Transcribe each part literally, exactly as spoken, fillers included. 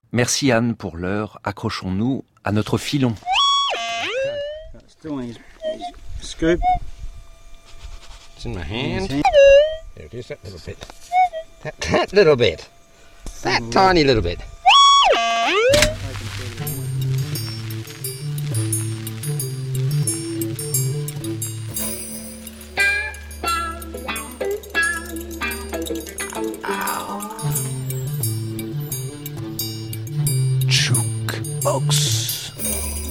Merci Anne pour l'heure. Accrochons-nous à notre filon. Scoop. It's in my hand. There it is, that little bit. That, that little bit. That tiny little bit. Jukebox.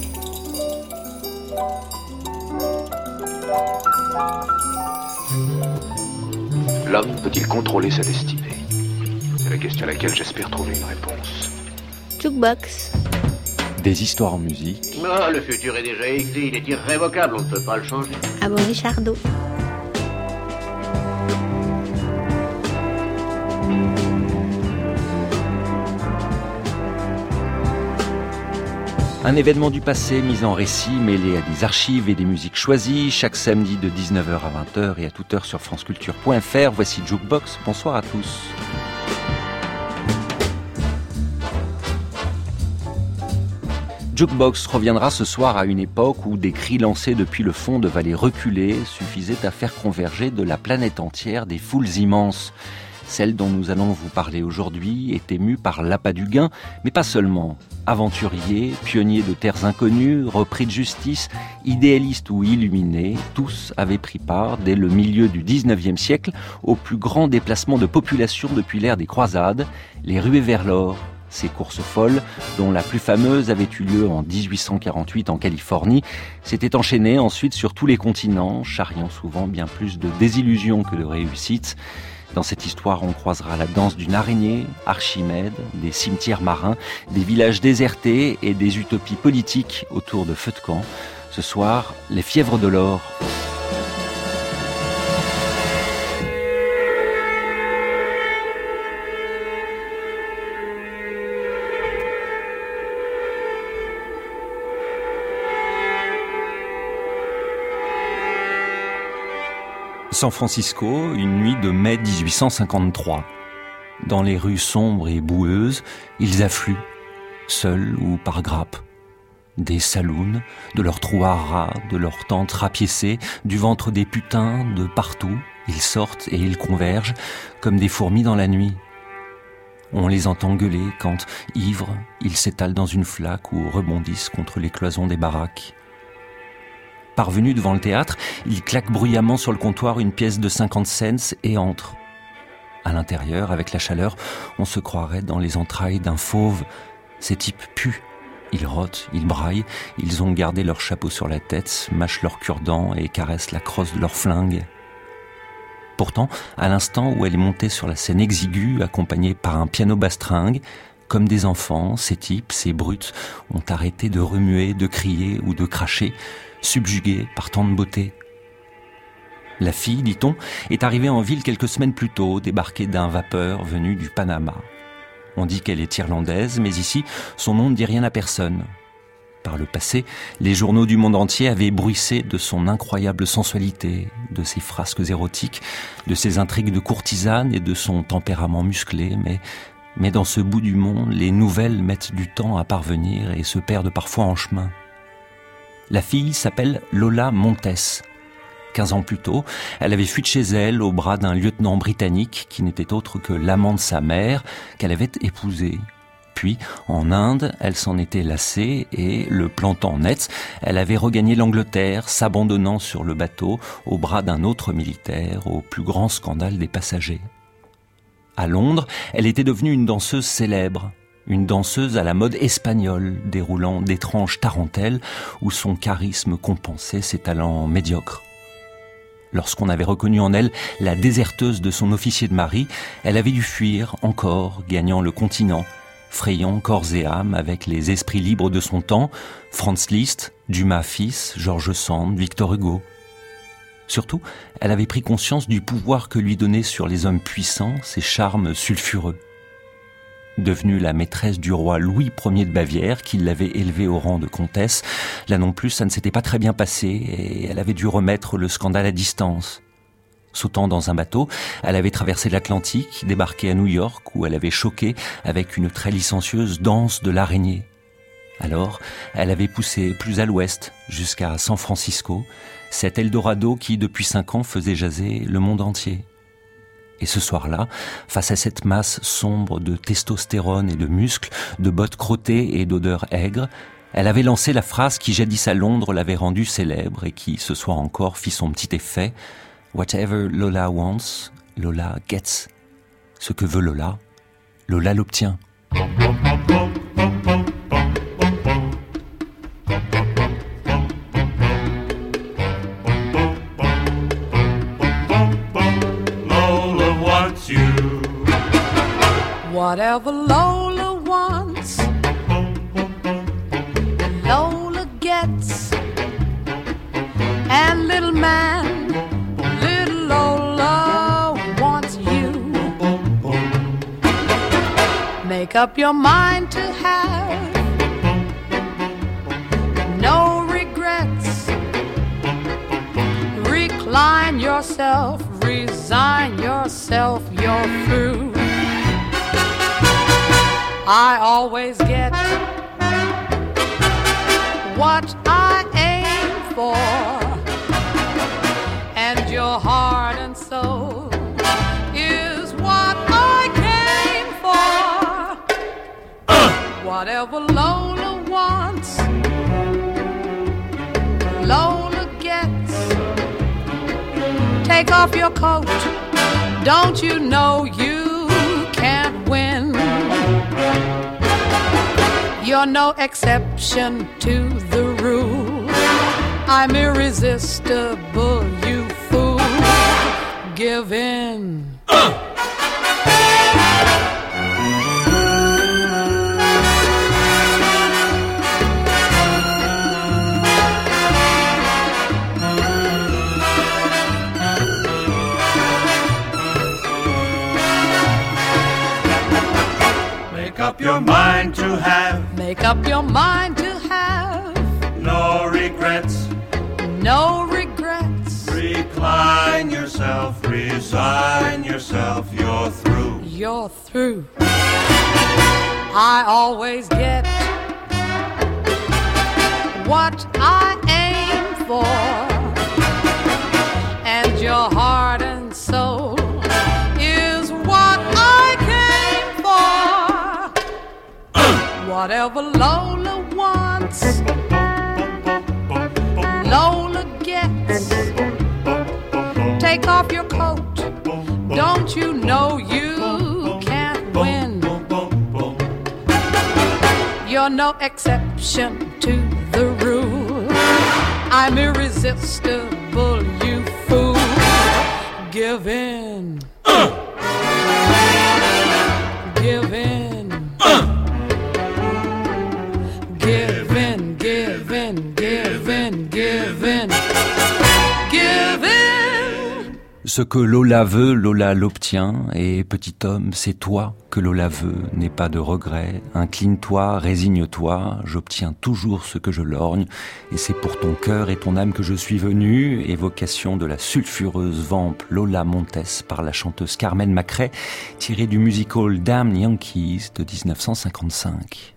L'homme peut-il contrôler sa destinée? C'est la question à laquelle j'espère trouver une réponse. Jukebox. Des histoires en musique. Ah, le futur est déjà écrit, il est irrévocable, on ne peut pas le changer. Ah bon, Richardot. Un événement du passé mis en récit, mêlé à des archives et des musiques choisies, chaque samedi de dix-neuf heures à vingt heures et à toute heure sur franceculture point f r. Voici Jukebox. Bonsoir à tous. Jukebox reviendra ce soir à une époque où des cris lancés depuis le fond de vallées reculées suffisaient à faire converger de la planète entière des foules immenses. Celle dont nous allons vous parler aujourd'hui est émue par l'appât du gain, mais pas seulement. Aventuriers, pionniers de terres inconnues, repris de justice, idéalistes ou illuminés, tous avaient pris part, dès le milieu du dix-neuvième siècle, au plus grand déplacement de population depuis l'ère des croisades, les ruées vers l'or. Ces courses folles, dont la plus fameuse avait eu lieu en dix-huit cent quarante-huit en Californie, s'étaient enchaînées ensuite sur tous les continents, charriant souvent bien plus de désillusions que de réussites. Dans cette histoire, on croisera la danse d'une araignée, Archimède, des cimetières marins, des villages désertés et des utopies politiques autour de feux de camp. Ce soir, les fièvres de l'or. San Francisco, une nuit de mai dix-huit cent cinquante-trois. Dans les rues sombres et boueuses, ils affluent, seuls ou par grappes. Des saloons, de leurs trous à rats, de leurs tentes rapiécées, du ventre des putains, de partout, ils sortent et ils convergent, comme des fourmis dans la nuit. On les entend gueuler quand, ivres, ils s'étalent dans une flaque ou rebondissent contre les cloisons des baraques. Parvenus devant le théâtre, ils claquent bruyamment sur le comptoir une pièce de cinquante cents et entrent. À l'intérieur, avec la chaleur, on se croirait dans les entrailles d'un fauve. Ces types puent. Ils rôtent, ils braillent, ils ont gardé leur chapeau sur la tête, mâchent leur cure-dent et caressent la crosse de leur flingue. Pourtant, à l'instant où elle est montée sur la scène exiguë, accompagnée par un piano bastringue, comme des enfants, ces types, ces brutes, ont arrêté de remuer, de crier ou de cracher, subjugués par tant de beauté. La fille, dit-on, est arrivée en ville quelques semaines plus tôt, débarquée d'un vapeur venu du Panama. On dit qu'elle est irlandaise, mais ici, son nom ne dit rien à personne. Par le passé, les journaux du monde entier avaient bruissé de son incroyable sensualité, de ses frasques érotiques, de ses intrigues de courtisane et de son tempérament musclé, mais, mais dans ce bout du monde, les nouvelles mettent du temps à parvenir et se perdent parfois en chemin. La fille s'appelle Lola Montes. Quinze ans plus tôt, elle avait fui de chez elle au bras d'un lieutenant britannique qui n'était autre que l'amant de sa mère, qu'elle avait épousé. Puis, en Inde, elle s'en était lassée et, le plantant net, elle avait regagné l'Angleterre, s'abandonnant sur le bateau au bras d'un autre militaire, au plus grand scandale des passagers. À Londres, elle était devenue une danseuse célèbre. Une danseuse à la mode espagnole, déroulant d'étranges tarentelles où son charisme compensait ses talents médiocres. Lorsqu'on avait reconnu en elle la déserteuse de son officier de marine, elle avait dû fuir encore, gagnant le continent, frayant corps et âme avec les esprits libres de son temps, Franz Liszt, Dumas fils, George Sand, Victor Hugo. Surtout, elle avait pris conscience du pouvoir que lui donnaient sur les hommes puissants ses charmes sulfureux. Devenue la maîtresse du roi Louis Ier de Bavière, qui l'avait élevée au rang de comtesse, là non plus ça ne s'était pas très bien passé et elle avait dû remettre le scandale à distance. Sautant dans un bateau, elle avait traversé l'Atlantique, débarqué à New York, où elle avait choqué avec une très licencieuse danse de l'araignée. Alors, elle avait poussé plus à l'ouest, jusqu'à San Francisco, cet Eldorado qui, depuis cinq ans, faisait jaser le monde entier. Et ce soir-là, face à cette masse sombre de testostérone et de muscles, de bottes crottées et d'odeurs aigres, elle avait lancé la phrase qui jadis à Londres l'avait rendue célèbre et qui, ce soir encore, fit son petit effet. « Whatever Lola wants, Lola gets. » Ce que veut Lola, Lola l'obtient. Whatever Lola wants, Lola gets. And little man, little Lola wants you. Make up your mind to have no regrets. Recline yourself, resign yourself, you're through. I always get what I aim for, and your heart and soul is what I came for. Uh. Whatever Lola wants, Lola gets. Take off your coat, don't you know you can't win? You're no exception to the rule. I'm irresistible, you fool. Give in. Uh. Make up your mind to have. Make up your mind to have. No regrets. No regrets. Recline yourself, resign yourself, you're through. You're through. I always get what I aim for, and your heart and soul is what I came for. Uh. Whatever Lola wants, Lola gets. Take off your coat, don't you know you can't win? You're no exception to the rule. I'm irresistible, you fool. Give in. Uh. Give in. Uh. Give in, give in, give in, give in. Give in. Ce que Lola veut, Lola l'obtient, et petit homme, c'est toi que Lola veut, n'aie pas de regrets, incline-toi, résigne-toi, j'obtiens toujours ce que je lorgne, et c'est pour ton cœur et ton âme que je suis venu, évocation de la sulfureuse vampe Lola Montez par la chanteuse Carmen McRae, tirée du musical Damn Yankees de dix-neuf cent cinquante-cinq.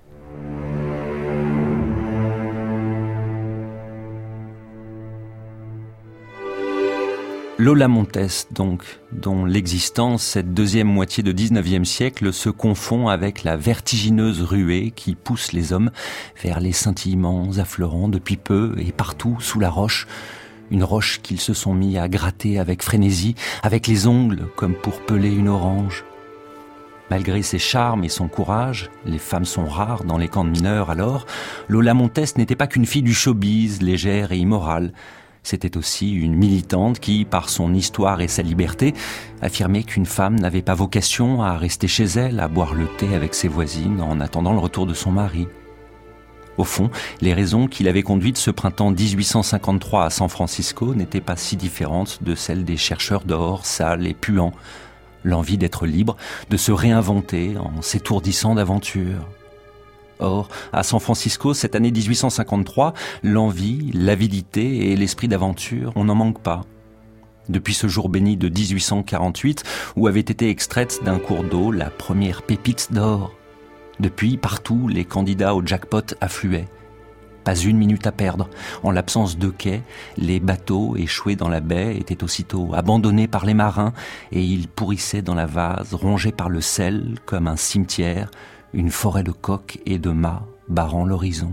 Lola Montez, donc, dont l'existence, cette deuxième moitié de dix-neuvième siècle, se confond avec la vertigineuse ruée qui pousse les hommes vers les scintillements affleurants depuis peu et partout sous la roche. Une roche qu'ils se sont mis à gratter avec frénésie, avec les ongles comme pour peler une orange. Malgré ses charmes et son courage, les femmes sont rares dans les camps de mineurs alors, Lola Montez n'était pas qu'une fille du showbiz, légère et immorale. C'était aussi une militante qui, par son histoire et sa liberté, affirmait qu'une femme n'avait pas vocation à rester chez elle, à boire le thé avec ses voisines en attendant le retour de son mari. Au fond, les raisons qui l'avaient conduite ce printemps dix-huit cent cinquante-trois à San Francisco n'étaient pas si différentes de celles des chercheurs d'or, sales et puants. L'envie d'être libre, de se réinventer en s'étourdissant d'aventures. Or, à San Francisco, cette année dix-huit cent cinquante-trois, l'envie, l'avidité et l'esprit d'aventure, on n'en manque pas. depuis ce jour béni de dix-huit cent quarante-huit où avait été extraite d'un cours d'eau la première pépite d'or. Depuis, partout, les candidats au jackpot affluaient. Pas une minute à perdre. En l'absence de quai, les bateaux échoués dans la baie étaient aussitôt abandonnés par les marins et ils pourrissaient dans la vase, rongés par le sel comme un cimetière, une forêt de coques et de mâts barrant l'horizon.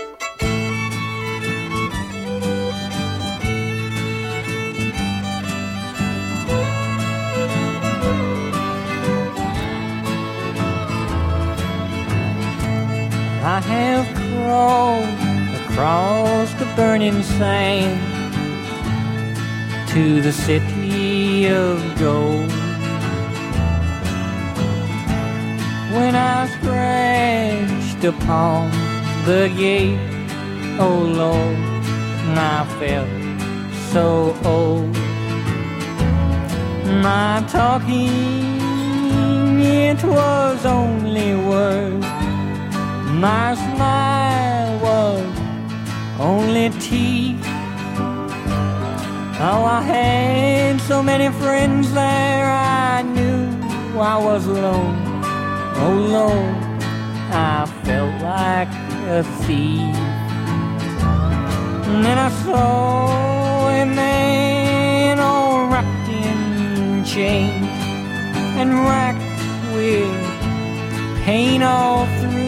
I have crawled across the burning sand to the city of gold. When I scratched upon the gate, oh Lord, I felt so old. My talking, it was only words. My smile was only teeth. Oh, I had so many friends there, I knew I was alone. Oh Lord, I felt like a thief. And then I saw a man all wrapped in chains and racked with pain all through.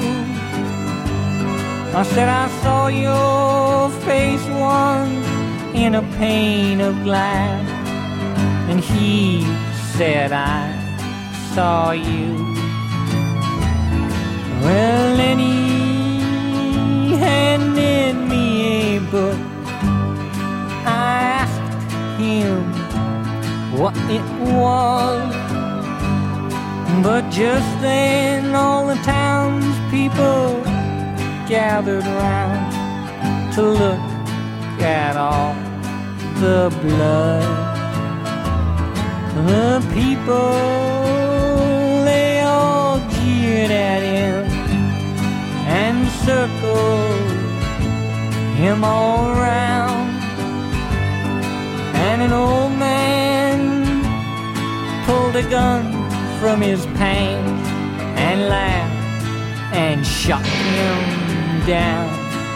I said I saw your face once in a pane of glass, and he said I saw you. Well, then he handed me a book. I asked him what it was, but just then all the townspeople gathered round to look at all the blood. The people, they all jeered at him and circled him all round. And an old man pulled a gun from his pants and laughed and shot him down.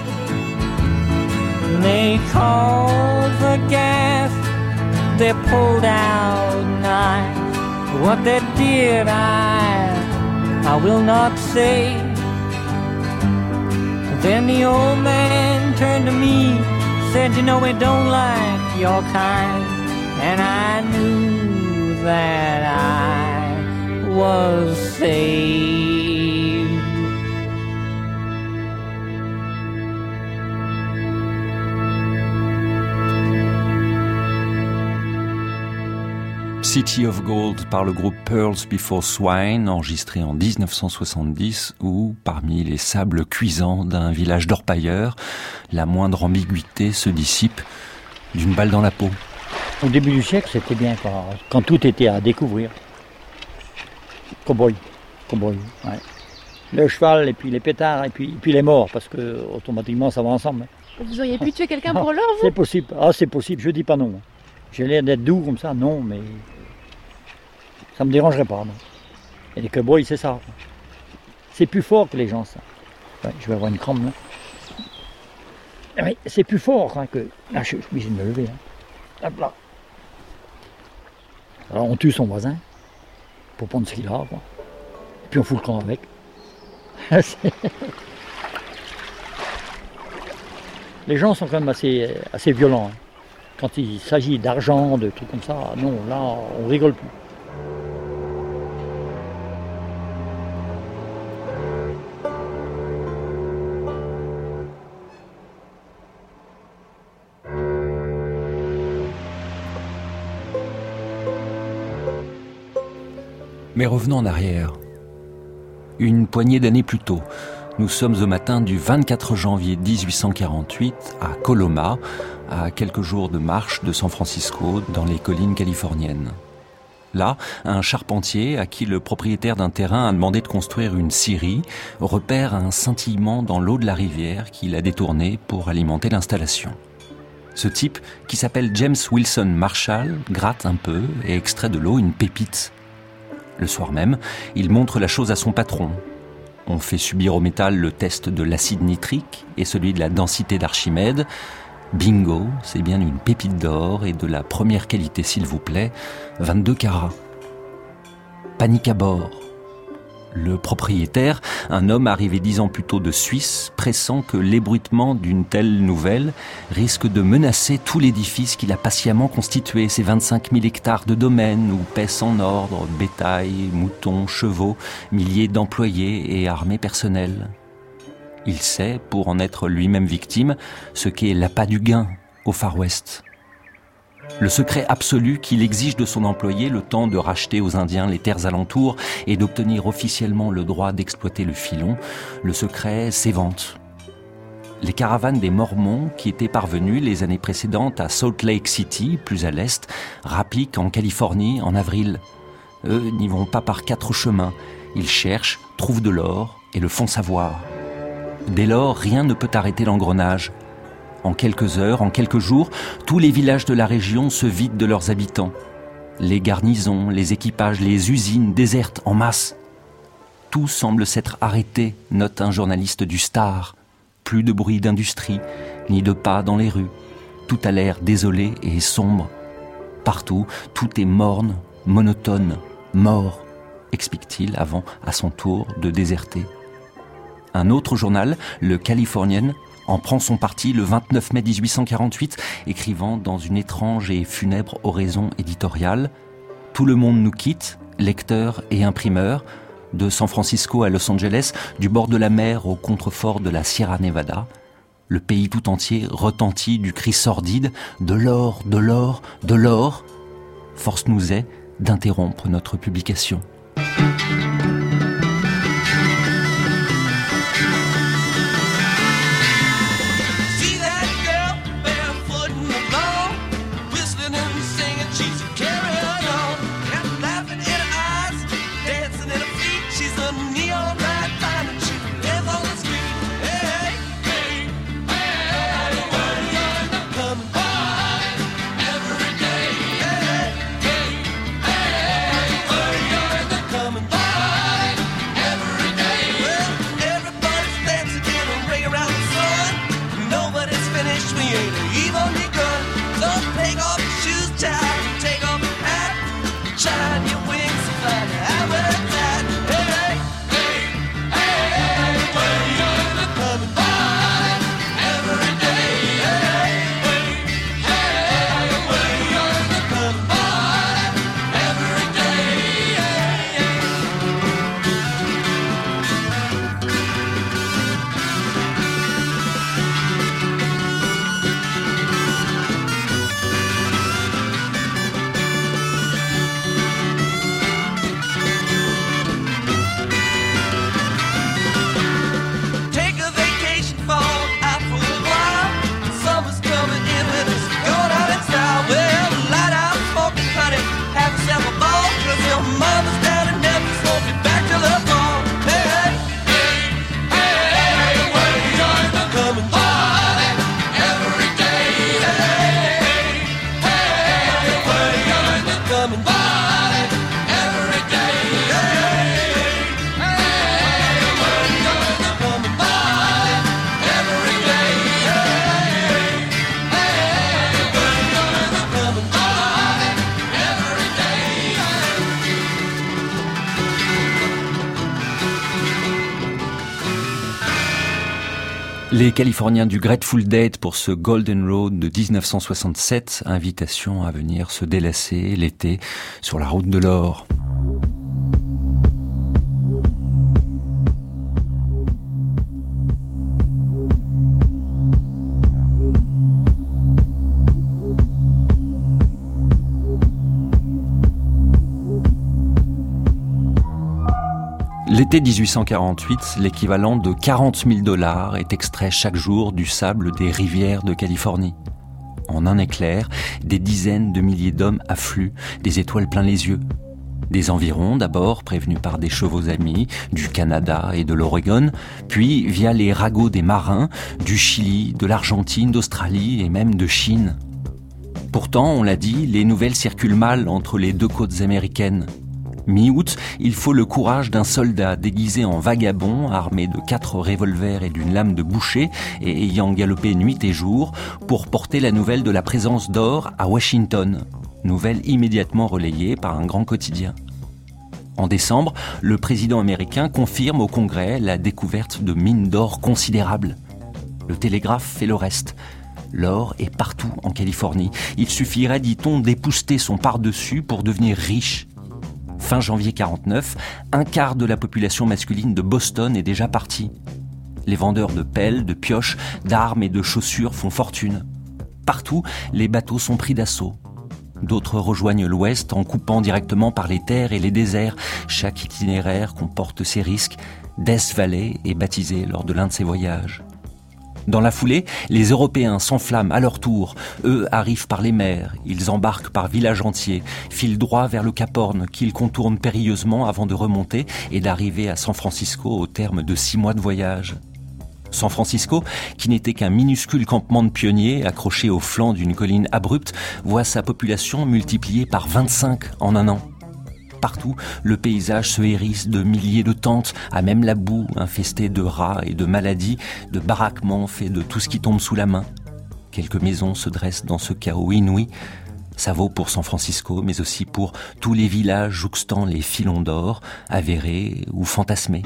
They called for gas, they pulled out knives. What they did I, I will not say. Then the old man turned to me, said, you know we don't like your kind. And I knew that I was saved. City of Gold par le groupe Pearls Before Swine, enregistré en dix-neuf cent soixante-dix, où, parmi les sables cuisants d'un village d'orpailleurs, la moindre ambiguïté se dissipe d'une balle dans la peau. Au début du siècle, c'était bien quand, quand tout était à découvrir. Cowboy, cowboy, ouais. Le cheval et puis les pétards et puis, et puis les morts, parce que automatiquement ça va ensemble. Vous auriez pu tuer quelqu'un pour l'or, vous ? C'est possible, ah c'est possible, je dis pas non. J'ai l'air d'être doux comme ça, non, mais ça me dérangerait pas. Non. Et les cowboys, c'est ça. C'est plus fort que les gens, ça. Ouais, je vais avoir une crampe là. Oui, c'est plus fort hein, que. Là, je suis obligé de me lever. Hein. Hop là. Alors on tue son voisin pour prendre ce qu'il a, quoi. Et puis on fout le camp avec. Les gens sont quand même assez, assez violents. Hein. Quand il s'agit d'argent, de trucs comme ça, non, là, on rigole plus. Mais revenons en arrière. Une poignée d'années plus tôt, nous sommes au matin du vingt-quatre janvier dix-huit cent quarante-huit à Coloma, à quelques jours de marche de San Francisco dans les collines californiennes. Là, un charpentier à qui le propriétaire d'un terrain a demandé de construire une scierie repère un scintillement dans l'eau de la rivière qu'il a détournée pour alimenter l'installation. Ce type, qui s'appelle James Wilson Marshall, gratte un peu et extrait de l'eau une pépite. Le soir même, il montre la chose à son patron. On fait subir au métal le test de l'acide nitrique et celui de la densité d'Archimède. Bingo, c'est bien une pépite d'or et de la première qualité, s'il vous plaît, vingt-deux carats. Panique à bord. Le propriétaire, un homme arrivé dix ans plus tôt de Suisse, pressent que l'ébruitement d'une telle nouvelle risque de menacer tout l'édifice qu'il a patiemment constitué, ses vingt-cinq mille hectares de domaine où paissent en ordre bétail, moutons, chevaux, milliers d'employés et armées personnelles. Il sait, pour en être lui-même victime, ce qu'est l'appât du gain au Far West. Le secret absolu qu'il exige de son employé, le temps de racheter aux Indiens les terres alentours et d'obtenir officiellement le droit d'exploiter le filon, le secret s'évente. Les caravanes des Mormons, qui étaient parvenus les années précédentes à Salt Lake City, plus à l'est, rappliquent en Californie en avril. Eux n'y vont pas par quatre chemins. Ils cherchent, trouvent de l'or et le font savoir. Dès lors, rien ne peut arrêter l'engrenage. En quelques heures, en quelques jours, tous les villages de la région se vident de leurs habitants. Les garnisons, les équipages, les usines désertent en masse. Tout semble s'être arrêté, note un journaliste du Star. Plus de bruit d'industrie, ni de pas dans les rues. Tout a l'air désolé et sombre. Partout, tout est morne, monotone, mort, explique-t-il avant, à son tour, de déserter. Un autre journal, le Californian, en prend son parti le vingt-neuf mai dix-huit cent quarante-huit, écrivant dans une étrange et funèbre oraison éditoriale « Tout le monde nous quitte, lecteurs et imprimeurs, de San Francisco à Los Angeles, du bord de la mer au contrefort de la Sierra Nevada. Le pays tout entier retentit du cri sordide « De l'or, de l'or, de l'or !» Force nous est d'interrompre notre publication. Les Californiens du Grateful Dead pour ce Golden Road de dix-neuf cent soixante-sept, invitation à venir se délasser l'été sur la route de l'or. L'été dix-huit cent quarante-huit, l'équivalent de quarante mille dollars est extrait chaque jour du sable des rivières de Californie. En un éclair, des dizaines de milliers d'hommes affluent, des étoiles plein les yeux. Des environs d'abord, prévenus par des chevaux amis, du Canada et de l'Oregon, puis via les ragots des marins, du Chili, de l'Argentine, d'Australie et même de Chine. Pourtant, on l'a dit, les nouvelles circulent mal entre les deux côtes américaines. Mi-août, il faut le courage d'un soldat déguisé en vagabond, armé de quatre revolvers et d'une lame de boucher et ayant galopé nuit et jour, pour porter la nouvelle de la présence d'or à Washington. Nouvelle immédiatement relayée par un grand quotidien. En décembre, le président américain confirme au Congrès la découverte de mines d'or considérables. Le télégraphe fait le reste. L'or est partout en Californie. Il suffirait, dit-on, d'épousseter son par-dessus pour devenir riche. Fin janvier quarante-neuf, un quart de la population masculine de Boston est déjà partie. Les vendeurs de pelles, de pioches, d'armes et de chaussures font fortune. Partout, les bateaux sont pris d'assaut. D'autres rejoignent l'Ouest en coupant directement par les terres et les déserts. Chaque itinéraire comporte ses risques. Death Valley est baptisé lors de l'un de ses voyages. Dans la foulée, les Européens s'enflamment à leur tour. Eux arrivent par les mers. Ils embarquent par villages entiers, filent droit vers le Cap Horn, qu'ils contournent périlleusement avant de remonter et d'arriver à San Francisco au terme de six mois de voyage. San Francisco, qui n'était qu'un minuscule campement de pionniers accroché au flanc d'une colline abrupte, voit sa population multipliée par vingt-cinq en un an. Partout, le paysage se hérisse de milliers de tentes, à même la boue infestée de rats et de maladies, de baraquements faits de tout ce qui tombe sous la main. Quelques maisons se dressent dans ce chaos inouï. Ça vaut pour San Francisco, mais aussi pour tous les villages jouxtant les filons d'or, avérés ou fantasmés.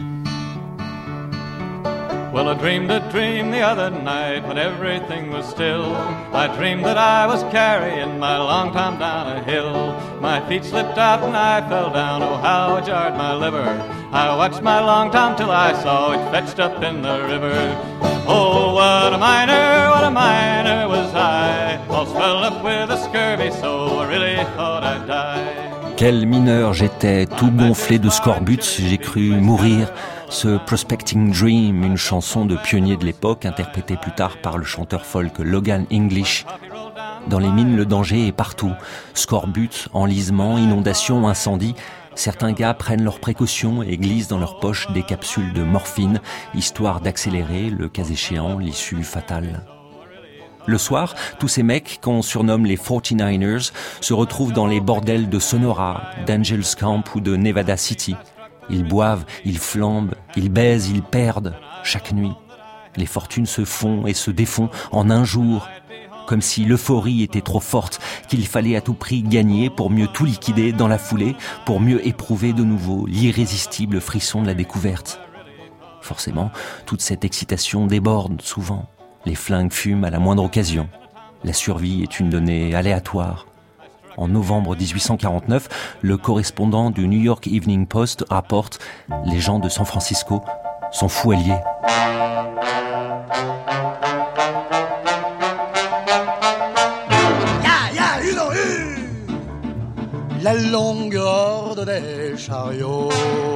Well, I dreamed a dream the other night when everything was still. I dreamed that I was carrying my long tom down a hill. My feet slipped out and I fell down, oh how it jarred my liver. I watched my long tom till I saw it fetched up in the river. Oh, what a miner, what a miner was I, all swelled up with a scurvy so I really thought I'd die. Quel mineur j'étais, tout gonflé de scorbut, j'ai cru mourir. Ce Prospecting Dream, une chanson de pionnier de l'époque, interprétée plus tard par le chanteur folk Logan English. Dans les mines, le danger est partout. Scorbut, enlisement, inondation, incendie. Certains gars prennent leurs précautions et glissent dans leur poche des capsules de morphine, histoire d'accélérer, le cas échéant, l'issue fatale. Le soir, tous ces mecs qu'on surnomme les forty-niners se retrouvent dans les bordels de Sonora, d'Angels Camp ou de Nevada City. Ils boivent, ils flambent, ils baisent, ils perdent, chaque nuit. Les fortunes se font et se défont en un jour, comme si l'euphorie était trop forte, qu'il fallait à tout prix gagner pour mieux tout liquider dans la foulée, pour mieux éprouver de nouveau l'irrésistible frisson de la découverte. Forcément, toute cette excitation déborde souvent. Les flingues fument à la moindre occasion. La survie est une donnée aléatoire. En novembre dix-huit cent quarante-neuf, le correspondant du New York Evening Post rapporte « Les gens de San Francisco sont fous alliés ». Ya, ya, une rue, la longue horde des chariots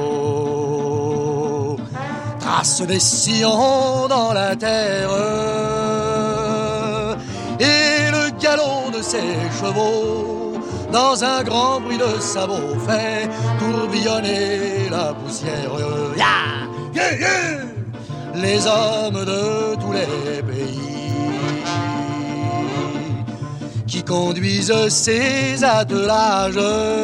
trace des sillons dans la terre et le galop de ses chevaux dans un grand bruit de sabots fait tourbillonner la poussière. Yeah, yeah, yeah. Les hommes de tous les pays qui conduisent ces attelages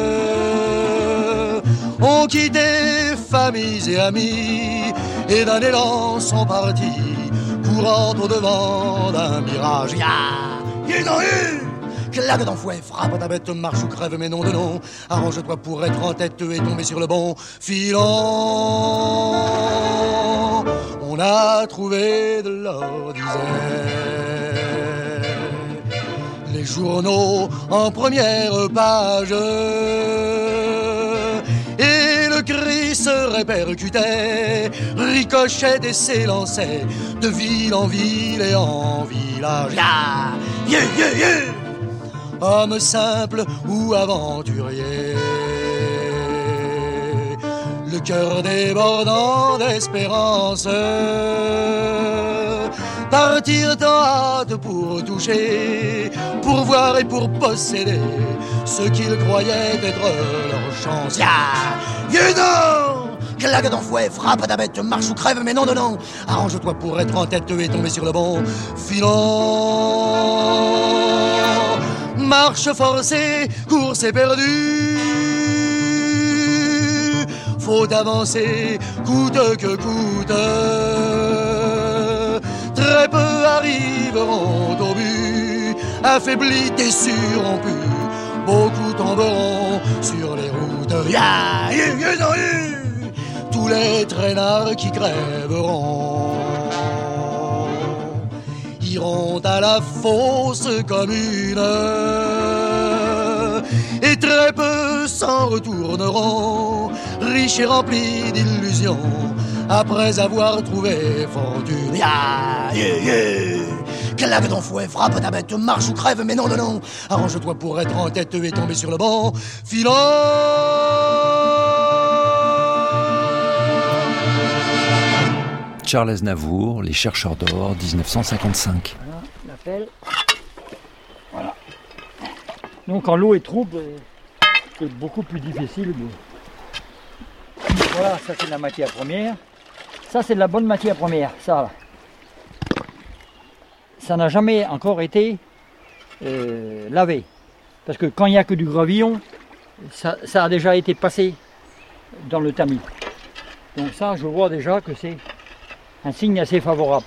ont quitté familles et amis et d'un élan sont partis courant au devant d'un mirage. Yeah, ils ont eu claque d'enfouet, frappe à ta bête, marche ou crève, mais non de nom. Arrange-toi pour être en tête et tomber sur le bon filon. On a trouvé de l'or, disait les journaux en première page. Et le cri se répercutait, ricochait et s'élançait de ville en ville et en village. Yeah, yeah, yeah, yeah. Homme simple ou aventurier, le cœur débordant d'espérance, partir en hâte pour toucher, pour voir et pour posséder ce qu'ils croyaient être leur chance. Ya, you know, claque dans fouet, frappe à ta bête, marche ou crève, mais non, non, non. Arrange-toi pour être en tête et tomber sur le bon filon. Marche forcée, course éperdue. Faut avancer, coûte que coûte. Très peu arriveront au but, affaiblis, déçus, rompus. Beaucoup tomberont sur les routes. Ya, you, you know, you. Tous les traînards qui crèveront iront à la fosse commune, et très peu s'en retourneront, riches et remplis d'illusions, après avoir trouvé fortune. Ya, yeah, yeah. Claque ton fouet, frappe ta bête, marche ou crève, mais non, non, non. Arrange-toi pour être en tête et tomber sur le bon filon. Charles Aznavour, Les Chercheurs d'Or, dix-neuf cent cinquante-cinq. Voilà, l'appel. Voilà. Donc quand l'eau est trouble, c'est beaucoup plus difficile. De... Voilà, ça c'est de la matière première. Ça c'est de la bonne matière première, ça là. Ça n'a jamais encore été euh, lavé. Parce que quand il n'y a que du gravillon, ça, ça a déjà été passé dans le tamis. Donc ça, je vois déjà que c'est un signe assez favorable.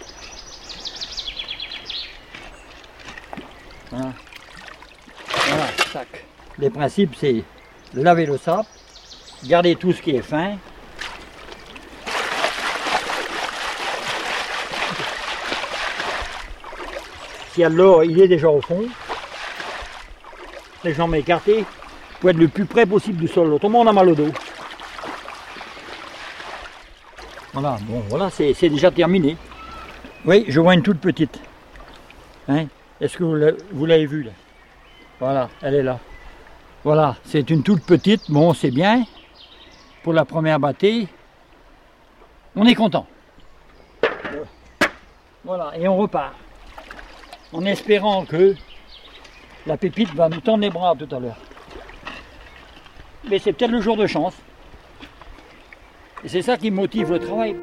Voilà. Voilà, tac. Les principes, c'est laver le sable, garder tout ce qui est fin. S'il y a de l'or, il est déjà au fond. Les jambes écartées pour être le plus près possible du sol. Autrement, on a mal au dos. Voilà, bon, voilà, c'est, c'est déjà terminé. Oui, je vois une toute petite. Hein? Est-ce que vous l'avez, vous l'avez vue là? Voilà, elle est là. Voilà, c'est une toute petite. Bon, c'est bien. Pour la première bâtée, on est content. Voilà, et on repart. En espérant que la pépite va nous tendre les bras tout à l'heure. Mais c'est peut-être le jour de chance. Et c'est ça qui motive le travail.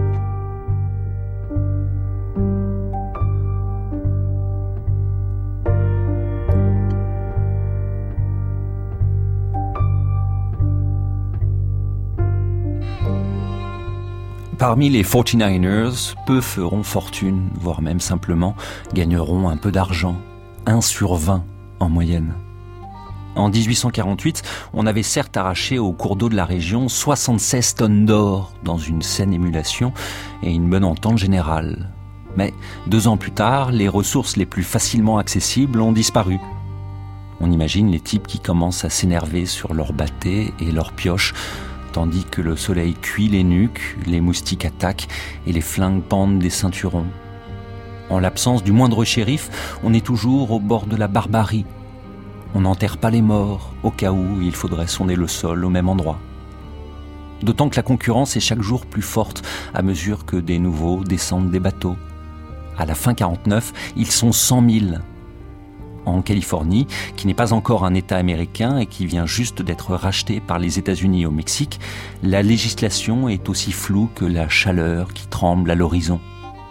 Parmi les forty-niners, peu feront fortune, voire même simplement gagneront un peu d'argent, un sur vingt en moyenne. En dix-huit cent quarante-huit, on avait certes arraché au cours d'eau de la région soixante-seize tonnes d'or dans une saine émulation et une bonne entente générale. Mais deux ans plus tard, les ressources les plus facilement accessibles ont disparu. On imagine les types qui commencent à s'énerver sur leurs bâtés et leurs pioches, tandis que le soleil cuit les nuques, les moustiques attaquent et les flingues pendent des ceinturons. En l'absence du moindre shérif, on est toujours au bord de la barbarie. On n'enterre pas les morts, au cas où il faudrait sonder le sol au même endroit. D'autant que la concurrence est chaque jour plus forte à mesure que des nouveaux descendent des bateaux. À la fin quarante-neuf, ils sont cent mille. En Californie, qui n'est pas encore un État américain et qui vient juste d'être racheté par les États-Unis au Mexique, la législation est aussi floue que la chaleur qui tremble à l'horizon.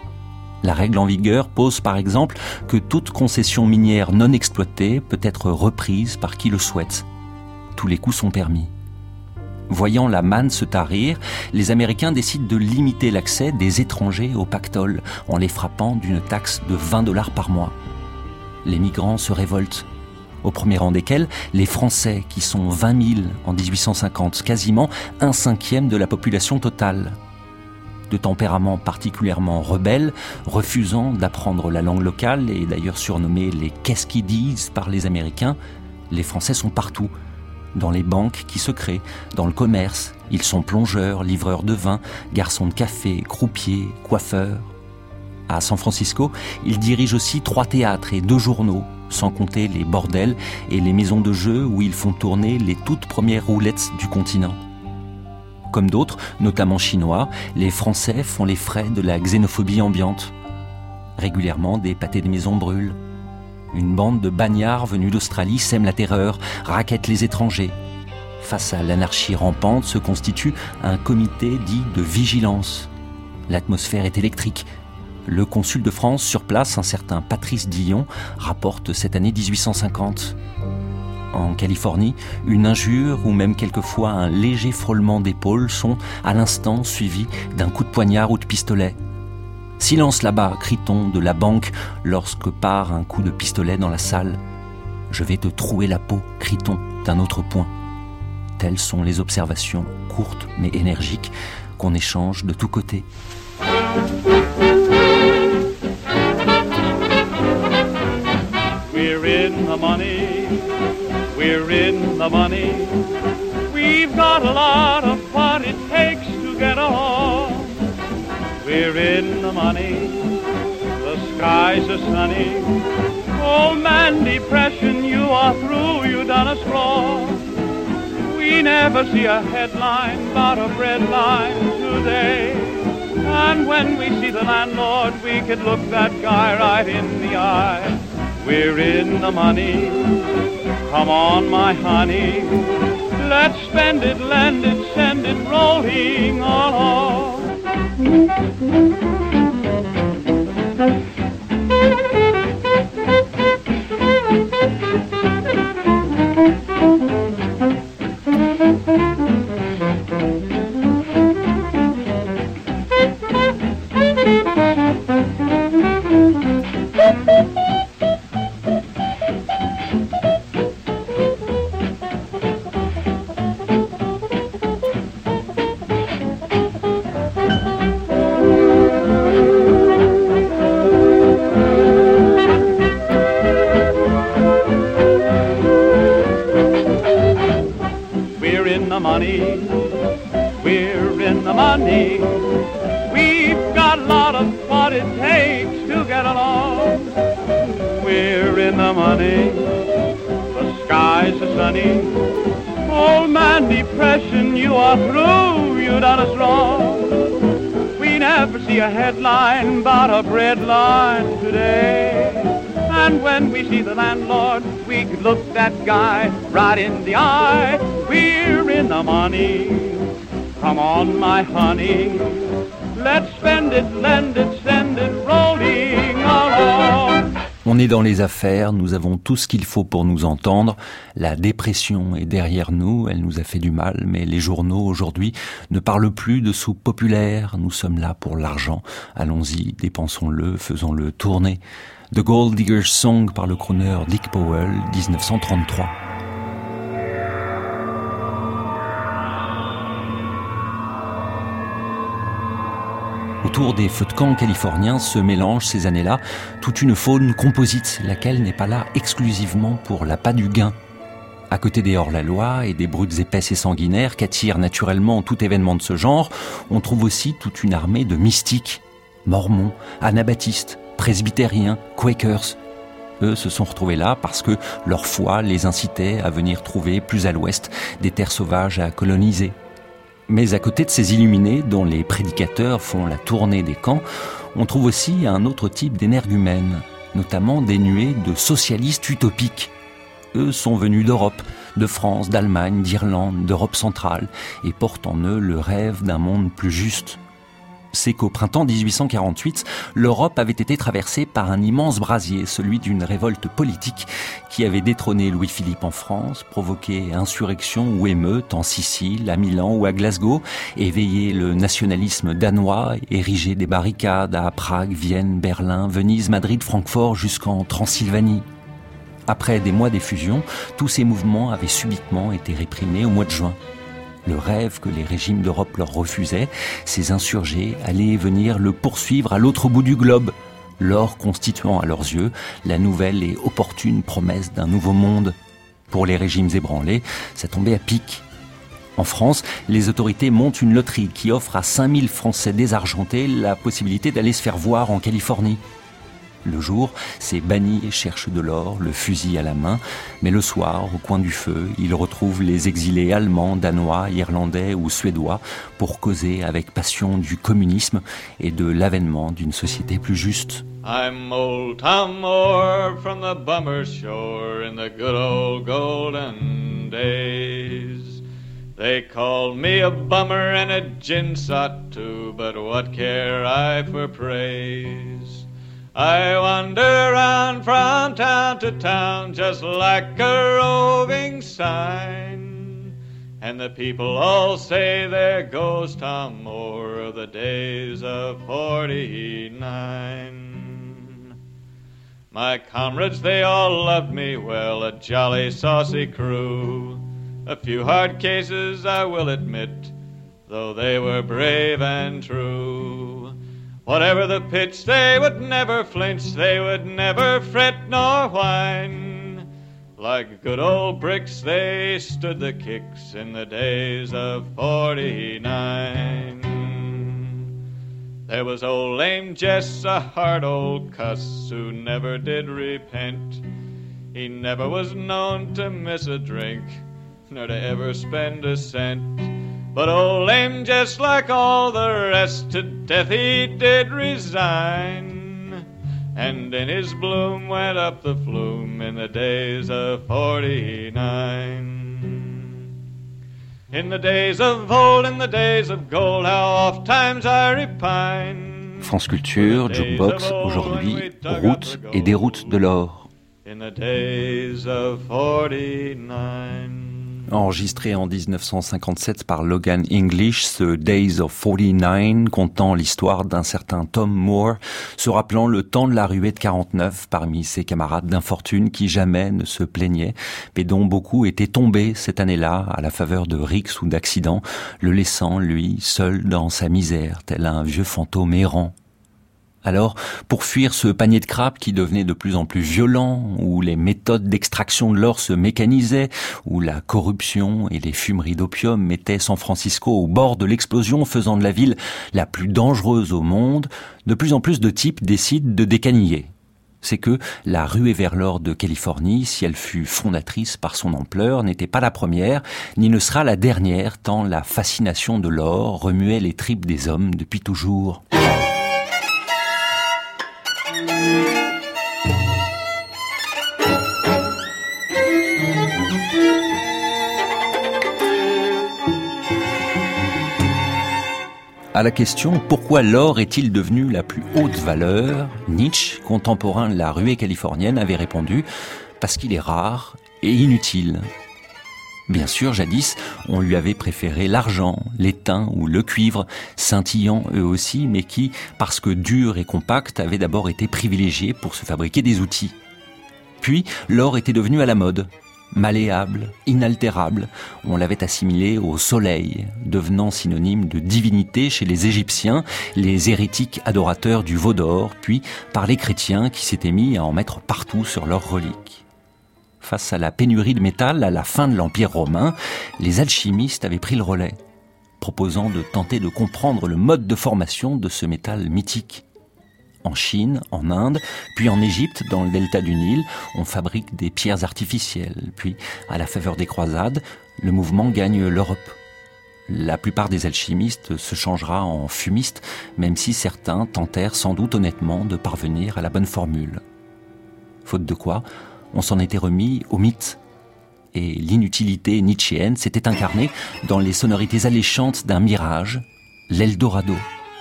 La règle en vigueur pose par exemple que toute concession minière non exploitée peut être reprise par qui le souhaite. Tous les coups sont permis. Voyant la manne se tarir, les Américains décident de limiter l'accès des étrangers au pactole en les frappant d'une taxe de vingt dollars par mois. Les migrants se révoltent, au premier rang desquels les Français qui sont vingt mille en dix-huit cent cinquante, quasiment un cinquième de la population totale. De tempérament particulièrement rebelles, refusant d'apprendre la langue locale et d'ailleurs surnommés les « qu'est-ce qu'ils disent » par les Américains, les Français sont partout. Dans les banques qui se créent, dans le commerce, ils sont plongeurs, livreurs de vin, garçons de café, croupiers, coiffeurs. À San Francisco, ils dirigent aussi trois théâtres et deux journaux, sans compter les bordels et les maisons de jeux où ils font tourner les toutes premières roulettes du continent. Comme d'autres, notamment chinois, les Français font les frais de la xénophobie ambiante. Régulièrement, des pâtés de maison brûlent. Une bande de bagnards venus d'Australie sème la terreur, raquette les étrangers. Face à l'anarchie rampante se constitue un comité dit de vigilance. L'atmosphère est électrique. Le consul de France sur place, un certain Patrice Dillon, rapporte cette année dix-huit cent cinquante. En Californie, une injure ou même quelquefois un léger frôlement d'épaule sont à l'instant suivis d'un coup de poignard ou de pistolet. « Silence là-bas !» crie-t-on de la banque lorsque part un coup de pistolet dans la salle. « Je vais te trouer la peau !» crie-t-on d'un autre point. Telles sont les observations, courtes mais énergiques, qu'on échange de tous côtés. We're in the money, we're in the money. We've got a lot of what it takes to get along. We're in the money, the skies are sunny. Oh man, depression, you are through, you done us wrong. We never see a headline about a bread line today. And when we see the landlord, we could look that guy right in the eye. We're in the money, come on my honey. Let's spend it, lend it, send it rolling along. We're in the money. We've got a lot of what it takes to get along. We're in the money. The skies are sunny. Oh man, depression, you are through. You done us wrong. We never see a headline about a bread line today. And when we see the landlord, we could look that guy right in the eye. We're in the money. Come on, my honey. Let's spend it, lend it, send it, rolling along. On est dans les affaires, nous avons tout ce qu'il faut pour nous entendre. La dépression est derrière nous, elle nous a fait du mal, mais les journaux aujourd'hui ne parlent plus de soupe populaire. Nous sommes là pour l'argent. Allons-y, dépensons-le, faisons-le tourner. The Gold Digger's Song par le crooner Dick Powell, dix-neuf cent trente-trois. Autour des feux de camp californiens se mélange ces années-là toute une faune composite, laquelle n'est pas là exclusivement pour l'appât du gain. À côté des hors-la-loi et des brutes épaisses et sanguinaires qu'attire naturellement tout événement de ce genre, on trouve aussi toute une armée de mystiques, mormons, anabaptistes, presbytériens, quakers. Eux se sont retrouvés là parce que leur foi les incitait à venir trouver plus à l'ouest des terres sauvages à coloniser. Mais à côté de ces illuminés, dont les prédicateurs font la tournée des camps, on trouve aussi un autre type d'énergumènes, notamment dénués de socialistes utopiques. Eux sont venus d'Europe, de France, d'Allemagne, d'Irlande, d'Europe centrale, et portent en eux le rêve d'un monde plus juste. C'est qu'au printemps dix-huit cent quarante-huit, l'Europe avait été traversée par un immense brasier, celui d'une révolte politique qui avait détrôné Louis-Philippe en France, provoqué insurrection ou émeute en Sicile, à Milan ou à Glasgow, éveillé le nationalisme danois, érigé des barricades à Prague, Vienne, Berlin, Venise, Madrid, Francfort jusqu'en Transylvanie. Après des mois d'effusion, tous ces mouvements avaient subitement été réprimés au mois de juin. Le rêve que les régimes d'Europe leur refusaient, ces insurgés allaient venir le poursuivre à l'autre bout du globe, l'or constituant à leurs yeux la nouvelle et opportune promesse d'un nouveau monde. Pour les régimes ébranlés, ça tombait à pic. En France, les autorités montent une loterie qui offre à cinq mille Français désargentés la possibilité d'aller se faire voir en Californie. Le jour, ces banniers cherchent de l'or, le fusil à la main, mais le soir, au coin du feu, ils retrouvent les exilés allemands, danois, irlandais ou suédois pour causer avec passion du communisme et de l'avènement d'une société plus juste. I'm old Tom Moore from the bummer shore in the good old golden days. They called me a bummer and a gin sot too, but what care I for praise? I wander around from town to town just like a roving sign, and the people all say there goes Tom Moore of the days of forty-nine. My comrades, they all loved me well, a jolly saucy crew. A few hard cases I will admit, though they were brave and true. Whatever the pitch, they would never flinch, they would never fret nor whine. Like good old bricks, they stood the kicks in the days of forty-nine. There was old Lame Jess, a hard old cuss, who never did repent. He never was known to miss a drink, nor to ever spend a cent. But old Lame Jess, like all the rest, to death he did resign, and in his bloom went up the flume in the days of forty-nine. In the days of old, in the days of gold, how oft times I repine. France Culture, Jukebox, aujourd'hui, route et déroute de l'or. In the days of forty-nine. Enregistré en dix-neuf cent cinquante-sept par Logan English, ce Days of forty-nine contant l'histoire d'un certain Tom Moore, se rappelant le temps de la ruée de quarante-neuf parmi ses camarades d'infortune qui jamais ne se plaignaient, mais dont beaucoup étaient tombés cette année-là à la faveur de rixes ou d'accidents, le laissant, lui, seul dans sa misère, tel un vieux fantôme errant. Alors, pour fuir ce panier de crabes qui devenait de plus en plus violent, où les méthodes d'extraction de l'or se mécanisaient, où la corruption et les fumeries d'opium mettaient San Francisco au bord de l'explosion, faisant de la ville la plus dangereuse au monde, de plus en plus de types décident de décaniller. C'est que la ruée vers l'or de Californie, si elle fut fondatrice par son ampleur, n'était pas la première, ni ne sera la dernière, tant la fascination de l'or remuait les tripes des hommes depuis toujours. À la question « Pourquoi l'or est-il devenu la plus haute valeur ?», Nietzsche, contemporain de la ruée californienne, avait répondu « Parce qu'il est rare et inutile ». Bien sûr, jadis, on lui avait préféré l'argent, l'étain ou le cuivre, scintillants eux aussi, mais qui, parce que durs et compacts, avaient d'abord été privilégiés pour se fabriquer des outils. Puis, l'or était devenu à la mode. Malléable, inaltérable, on l'avait assimilé au soleil, devenant synonyme de divinité chez les Égyptiens, les hérétiques adorateurs du veau d'or, puis par les chrétiens qui s'étaient mis à en mettre partout sur leurs reliques. Face à la pénurie de métal à la fin de l'Empire romain, les alchimistes avaient pris le relais, proposant de tenter de comprendre le mode de formation de ce métal mythique. En Chine, en Inde, puis en Égypte, dans le delta du Nil, on fabrique des pierres artificielles. Puis, à la faveur des croisades, le mouvement gagne l'Europe. La plupart des alchimistes se changera en fumistes, même si certains tentèrent sans doute honnêtement de parvenir à la bonne formule. Faute de quoi, on s'en était remis au mythe. Et l'inutilité nietzschéenne s'était incarnée dans les sonorités alléchantes d'un mirage, l'Eldorado.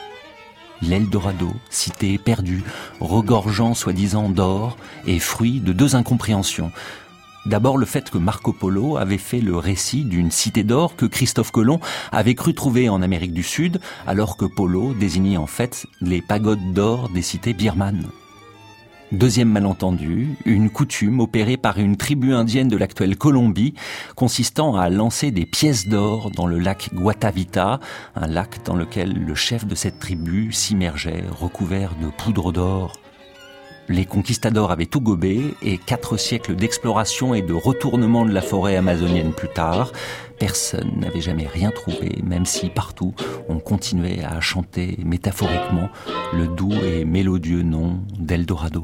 L'Eldorado, cité perdue, regorgeant soi-disant d'or et fruit de deux incompréhensions. D'abord le fait que Marco Polo avait fait le récit d'une cité d'or que Christophe Colomb avait cru trouver en Amérique du Sud, alors que Polo désignait en fait les pagodes d'or des cités birmanes. Deuxième malentendu, une coutume opérée par une tribu indienne de l'actuelle Colombie, consistant à lancer des pièces d'or dans le lac Guatavita, un lac dans lequel le chef de cette tribu s'immergeait recouvert de poudre d'or. Les conquistadors avaient tout gobé et quatre siècles d'exploration et de retournement de la forêt amazonienne plus tard, personne n'avait jamais rien trouvé, même si partout on continuait à chanter métaphoriquement le doux et mélodieux nom d'Eldorado.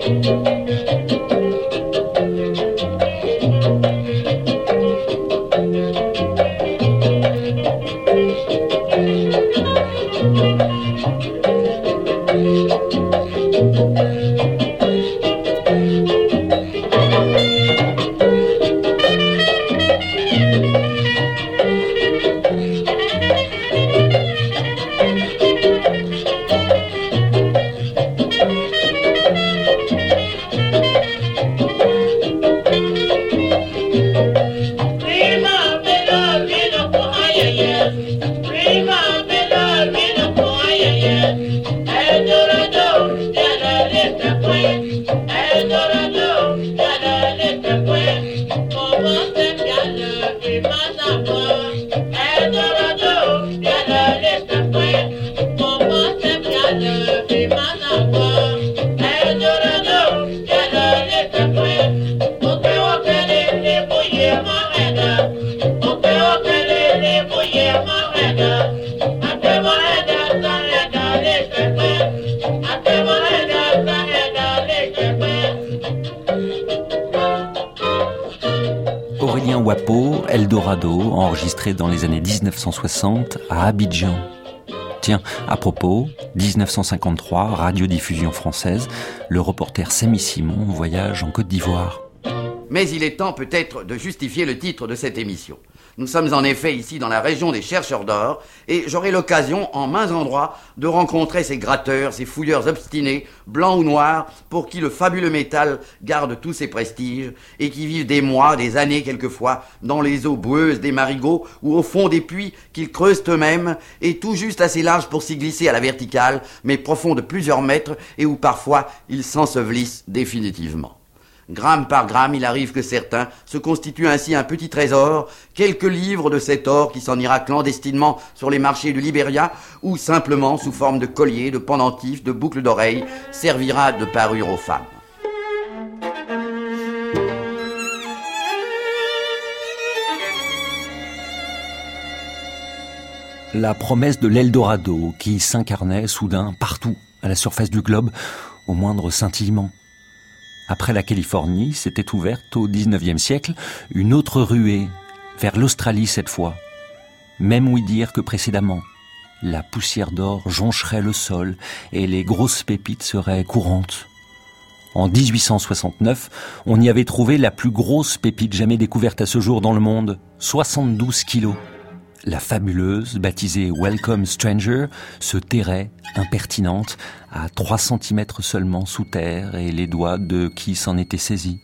Aurélien Wapeau, Eldorado, enregistré dans les années dix-neuf cent soixante à Abidjan. Tiens, à propos, dix-neuf cent cinquante-trois, radiodiffusion française, le reporter Samy Simon voyage en Côte d'Ivoire. Mais il est temps peut-être de justifier le titre de cette émission. Nous sommes en effet ici dans la région des chercheurs d'or et j'aurai l'occasion en maints endroits de rencontrer ces gratteurs, ces fouilleurs obstinés, blancs ou noirs, pour qui le fabuleux métal garde tous ses prestiges et qui vivent des mois, des années quelquefois, dans les eaux boueuses des marigots ou au fond des puits qu'ils creusent eux-mêmes et tout juste assez larges pour s'y glisser à la verticale, mais profonds de plusieurs mètres et où parfois ils s'ensevelissent définitivement. Gramme par gramme, il arrive que certains se constituent ainsi un petit trésor, quelques livres de cet or qui s'en ira clandestinement sur les marchés du Libéria, ou simplement sous forme de colliers, de pendentifs, de boucles d'oreilles, servira de parure aux femmes. La promesse de l'Eldorado qui s'incarnait soudain partout, à la surface du globe, au moindre scintillement. Après la Californie, s'était ouverte au dix-neuvième siècle une autre ruée, vers l'Australie cette fois. Même ouï dire que précédemment, la poussière d'or joncherait le sol et les grosses pépites seraient courantes. En dix-huit cent soixante-neuf, on y avait trouvé la plus grosse pépite jamais découverte à ce jour dans le monde, soixante-douze kilos. La fabuleuse, baptisée Welcome Stranger, se terrait, impertinente, à trois centimètres seulement sous terre et les doigts de qui s'en était saisi.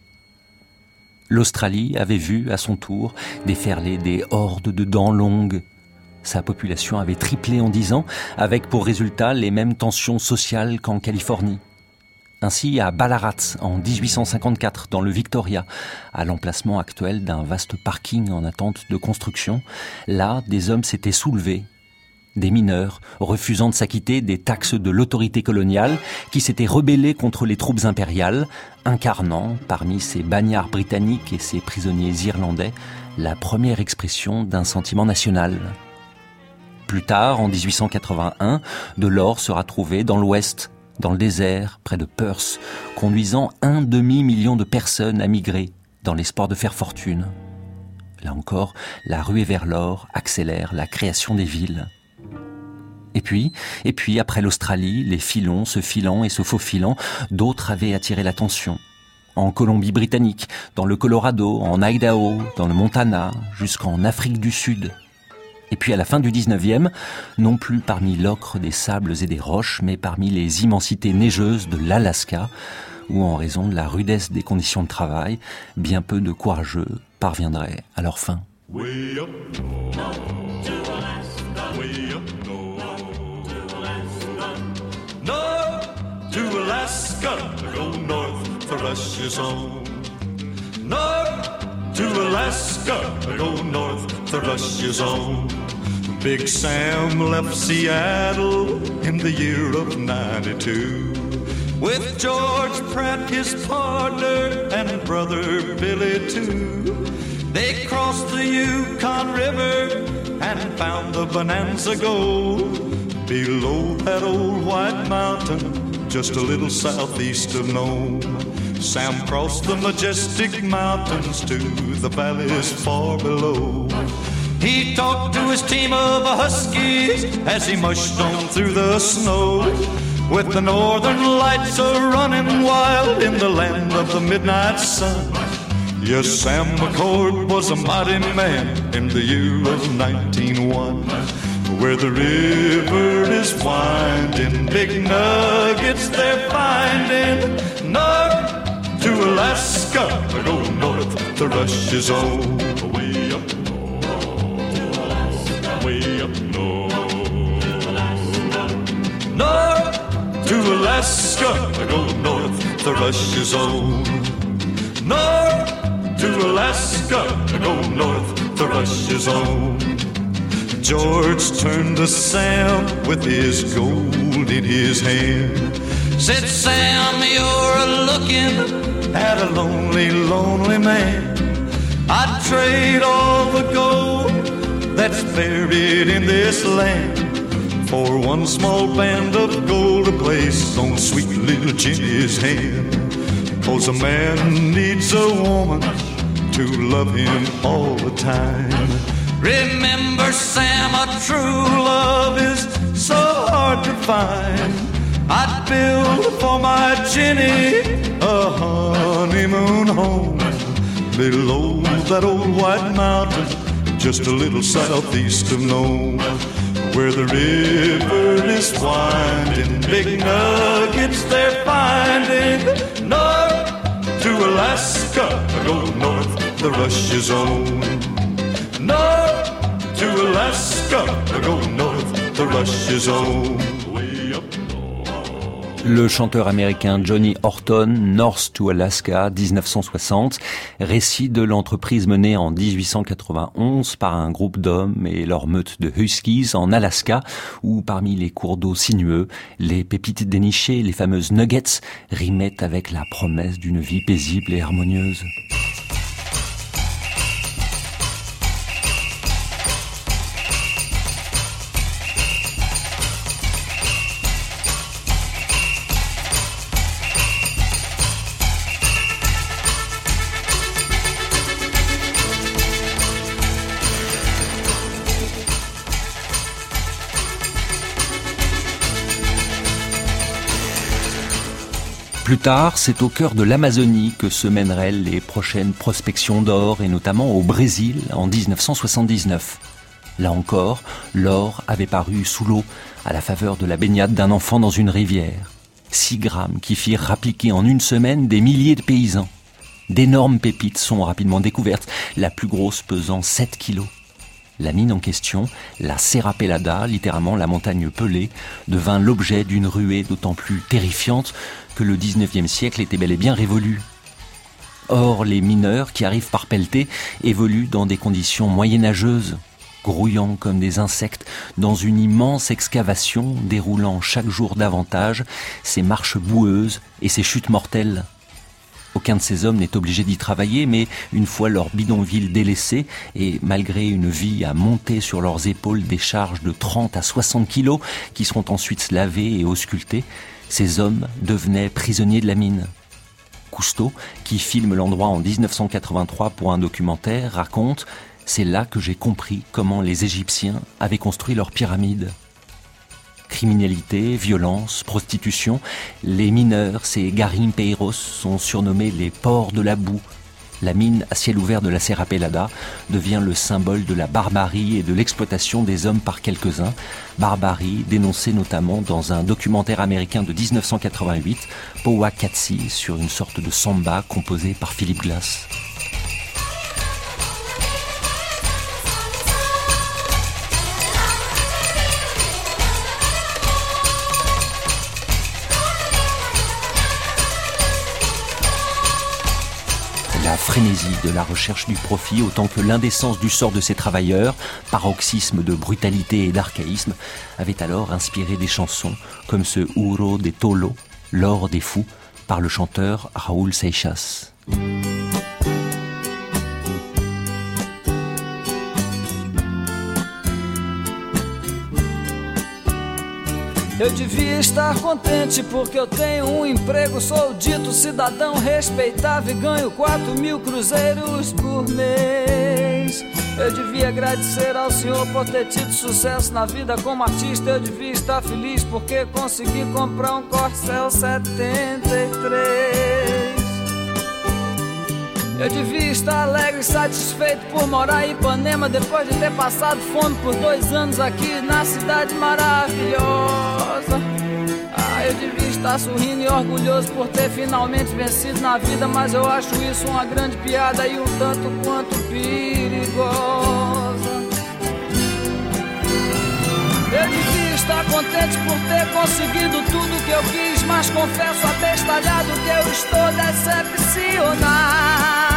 L'Australie avait vu, à son tour, déferler des hordes de dents longues. Sa population avait triplé en dix ans, avec pour résultat les mêmes tensions sociales qu'en Californie. Ainsi, à Ballarat, en dix-huit cent cinquante-quatre, dans le Victoria, à l'emplacement actuel d'un vaste parking en attente de construction, là, des hommes s'étaient soulevés. Des mineurs, refusant de s'acquitter des taxes de l'autorité coloniale, qui s'étaient rebellés contre les troupes impériales, incarnant, parmi ces bagnards britanniques et ces prisonniers irlandais, la première expression d'un sentiment national. Plus tard, en dix-huit cent quatre-vingt-un, de l'or sera trouvé dans l'ouest, dans le désert, près de Perth, conduisant un demi-million de personnes à migrer, dans l'espoir de faire fortune. Là encore, la ruée vers l'or accélère la création des villes. Et puis, et puis, après l'Australie, les filons, se filant et se faufilant, d'autres avaient attiré l'attention. En Colombie-Britannique, dans le Colorado, en Idaho, dans le Montana, jusqu'en Afrique du Sud. Et puis à la fin du dix-neuvième, non plus parmi l'ocre des sables et des roches, mais parmi les immensités neigeuses de l'Alaska, où en raison de la rudesse des conditions de travail, bien peu de courageux parviendraient à leur fin. Way up north to Alaska, way up north to Alaska, north to Alaska, go north for Russia's own. North to Alaska, go north for Russia's own. Big Sam left Seattle in the year of ninety-two with George Pratt, his partner, and brother Billy too. They crossed the Yukon River and found the Bonanza Gold below that old white mountain just a little southeast of Nome. Sam crossed the majestic mountains to the valleys far below. He talked to his team of huskies as he mushed on through the snow, with the northern lights a-running wild in the land of the midnight sun. Yes, Sam McCord was a mighty man in the year of nineteen oh one. Where the river is winding, big nuggets they're finding. North to Alaska, go north, the rush is on. Way up north, way up north. North to Alaska, go north, the rush is on. North to Alaska, go north, the rush is on. George turned to Sam with his gold in his hand. Said, Sam, you're looking at a lonely, lonely man. I'd trade all the gold that's buried in this land for one small band of gold to place on sweet little Jenny's hand. 'Cause a man needs a woman to love him all the time. Remember, Sam, a true love is so hard to find. I'd build for my Jenny a honeymoon home below that old white mountain, just a little southeast of Nome, where the river is winding, big nuggets they're finding. North to Alaska, go north, the rush is on. North to Alaska, go north, the rush is on. Le chanteur américain Johnny Horton, North to Alaska, dix-neuf cent soixante, récit de l'entreprise menée en dix-huit cent quatre-vingt-onze par un groupe d'hommes et leur meute de Huskies en Alaska, où parmi les cours d'eau sinueux, les pépites dénichées, les fameuses nuggets, rimaient avec la promesse d'une vie paisible et harmonieuse. Plus tard, c'est au cœur de l'Amazonie que se mèneraient les prochaines prospections d'or, et notamment au Brésil en dix-neuf cent soixante-dix-neuf. Là encore, l'or avait paru sous l'eau, à la faveur de la baignade d'un enfant dans une rivière. Six grammes qui firent rappliquer en une semaine des milliers de paysans. D'énormes pépites sont rapidement découvertes, la plus grosse pesant sept kilos. La mine en question, la Serra Pelada, littéralement la montagne pelée, devint l'objet d'une ruée d'autant plus terrifiante que le dix-neuvième siècle était bel et bien révolu. Or, les mineurs qui arrivent par pelleté évoluent dans des conditions moyenâgeuses, grouillant comme des insectes dans une immense excavation déroulant chaque jour davantage ses marches boueuses et ses chutes mortelles. Aucun de ces hommes n'est obligé d'y travailler, mais une fois leur bidonville délaissé, et malgré une vie à monter sur leurs épaules des charges de trente à soixante kilos, qui seront ensuite lavées et auscultées, ces hommes devenaient prisonniers de la mine. Cousteau, qui filme l'endroit en dix-neuf cent quatre-vingt-trois pour un documentaire, raconte « C'est là que j'ai compris comment les Égyptiens avaient construit leurs pyramides ». Criminalité, violence, prostitution, les mineurs, ces garimpeiros, sont surnommés les porcs de la boue. La mine à ciel ouvert de la Serra Pelada devient le symbole de la barbarie et de l'exploitation des hommes par quelques-uns, barbarie dénoncée notamment dans un documentaire américain de dix-neuf cent quatre-vingt-huit, Powakatsi, sur une sorte de samba composée par Philip Glass. La frénésie de la recherche du profit autant que l'indécence du sort de ces travailleurs, paroxysme de brutalité et d'archaïsme, avait alors inspiré des chansons comme ce Ouro de Tolo, l'or des fous, par le chanteur Raúl Seixas. Eu devia estar contente porque eu tenho um emprego, sou dito cidadão respeitável e ganho quatro mil cruzeiros por mês. Eu devia agradecer ao Senhor por ter tido sucesso na vida como artista. Eu devia estar feliz porque consegui comprar um Corcel setenta e três. Eu devia estar alegre e satisfeito por morar em Ipanema depois de ter passado fome por dois anos aqui na cidade maravilhosa. Ah, eu devia estar sorrindo e orgulhoso por ter finalmente vencido na vida, mas eu acho isso uma grande piada e um tanto quanto perigosa. Eu devia estar contente por ter conseguido tudo que eu quis, mas confesso abestalhado que eu estou decepcionado.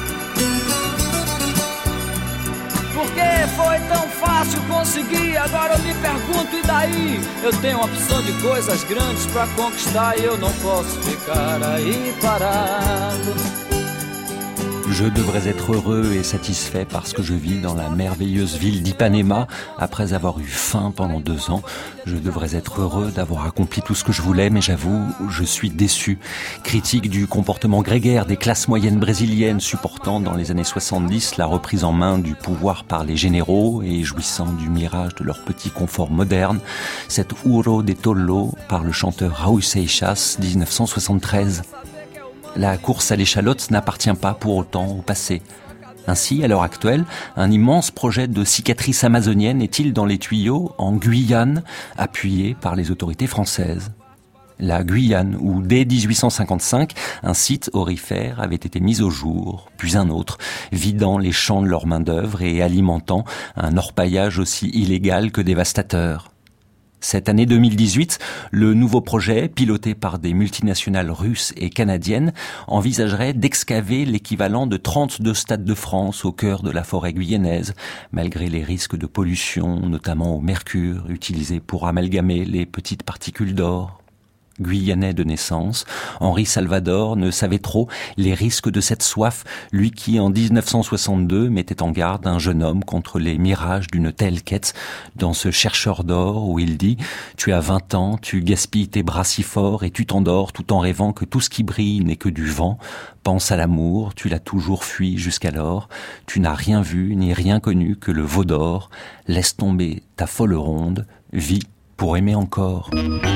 Porque foi tão fácil conseguir, agora eu me pergunto, e daí? Eu tenho uma opção de coisas grandes pra conquistar e eu não posso ficar aí parado. Je devrais être heureux et satisfait parce que je vis dans la merveilleuse ville d'Ipanema après avoir eu faim pendant deux ans. Je devrais être heureux d'avoir accompli tout ce que je voulais, mais j'avoue, je suis déçu. Critique du comportement grégaire des classes moyennes brésiliennes supportant dans les années soixante-dix la reprise en main du pouvoir par les généraux et jouissant du mirage de leur petit confort moderne, cette Ouro de Tolo par le chanteur Raúl Seixas, dix-neuf cent soixante-treize. La course à l'échalote n'appartient pas pour autant au passé. Ainsi, à l'heure actuelle, un immense projet de cicatrice amazonienne est-il dans les tuyaux en Guyane, appuyé par les autorités françaises. La Guyane, où dès dix-huit cent cinquante-cinq, un site aurifère avait été mis au jour, puis un autre, vidant les champs de leur main-d'œuvre et alimentant un orpaillage aussi illégal que dévastateur. Cette année deux mille dix-huit, le nouveau projet, piloté par des multinationales russes et canadiennes, envisagerait d'excaver l'équivalent de trente-deux stades de France au cœur de la forêt guyanaise, malgré les risques de pollution, notamment au mercure, utilisé pour amalgamer les petites particules d'or. Guyanais de naissance, Henri Salvador ne savait trop les risques de cette soif, lui qui en dix-neuf cent soixante-deux mettait en garde un jeune homme contre les mirages d'une telle quête dans ce chercheur d'or où il dit « Tu as vingt ans, tu gaspilles tes bras si fort et tu t'endors tout en rêvant que tout ce qui brille n'est que du vent. Pense à l'amour, tu l'as toujours fui jusqu'alors. Tu n'as rien vu ni rien connu que le veau d'or. Laisse tomber ta folle ronde, vis pour aimer encore. »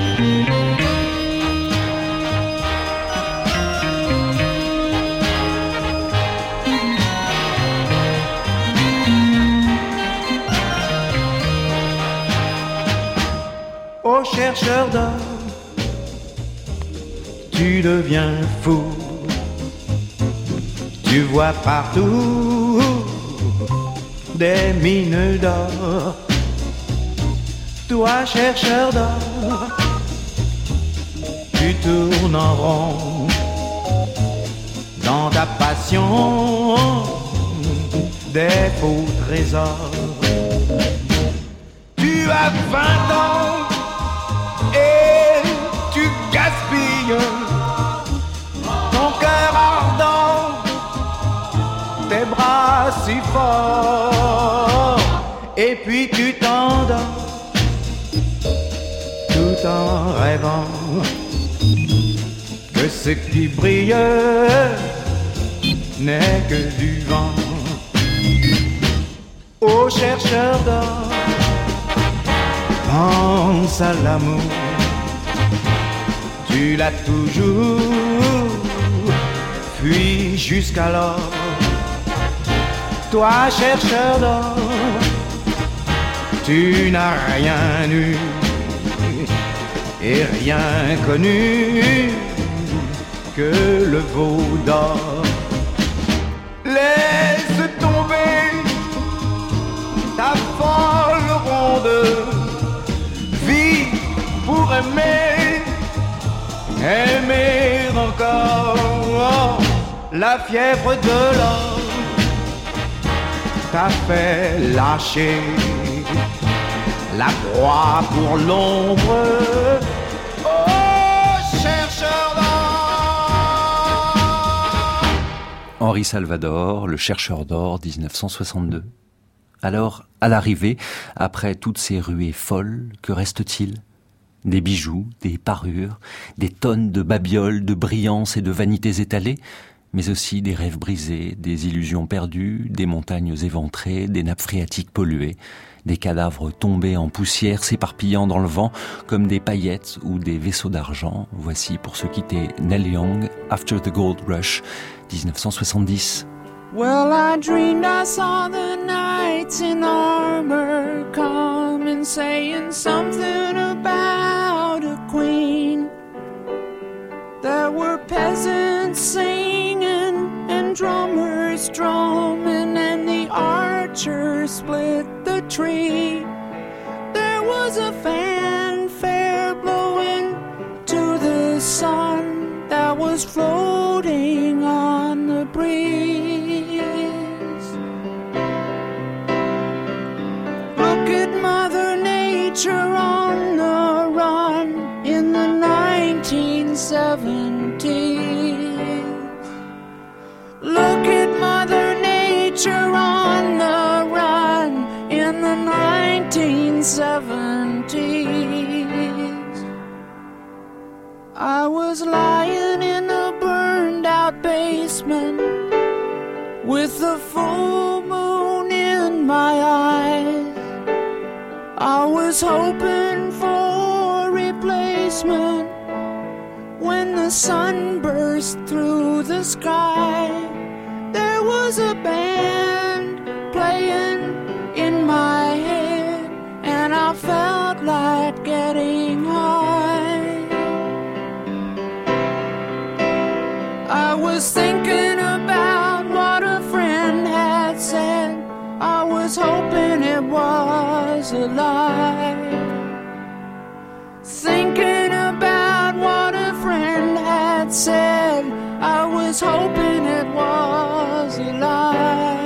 Ô chercheur d'or, tu deviens fou. Tu vois partout des mines d'or. Toi, chercheur d'or, tu tournes en rond dans ta passion des faux trésors. Tu as vingt ans et tu gaspilles ton cœur ardent, tes bras si forts, et puis tu t'endors tout en rêvant que ce qui brille n'est que du vent. Ô chercheur d'or, pense à l'amour, tu l'as toujours fui jusqu'alors. Toi, chercheur d'or, tu n'as rien eu et rien connu que le veau d'or. Laisse tomber ta folle ronde, vis pour aimer, aimer encore. La fièvre de l'or t'a fait lâcher la proie pour l'ombre. Oh, chercheur d'or. Henri Salvador, le chercheur d'or, dix-neuf cent soixante-deux. Alors, à l'arrivée, après toutes ces ruées folles, que reste-t-il ? Des bijoux, des parures, des tonnes de babioles, de brillances et de vanités étalées, mais aussi des rêves brisés, des illusions perdues, des montagnes éventrées, des nappes phréatiques polluées, des cadavres tombés en poussière s'éparpillant dans le vent comme des paillettes ou des vaisseaux d'argent. Voici pour se quitter Neil Young, After the Gold Rush, dix-neuf cent soixante-dix. Well, I dreamed I saw the knights in armor come and saying something about a queen. There were peasants singing and drummers drumming, and the archers split the tree. There was a fanfare blowing to the sun that was floating on the breeze. Look at Mother Nature on the run in the nineteen seventies. Look at Mother Nature on the run in the nineteen seventies. I was lying in a burned out basement with the full moon in my eyes. I was hoping for replacement when the sun burst through the sky. There was a band playing in my head, and I felt like getting high. I was thinking about what a friend had said. I was hoping it was a lie. Thinking about what a friend had said, I was hoping it was a lie.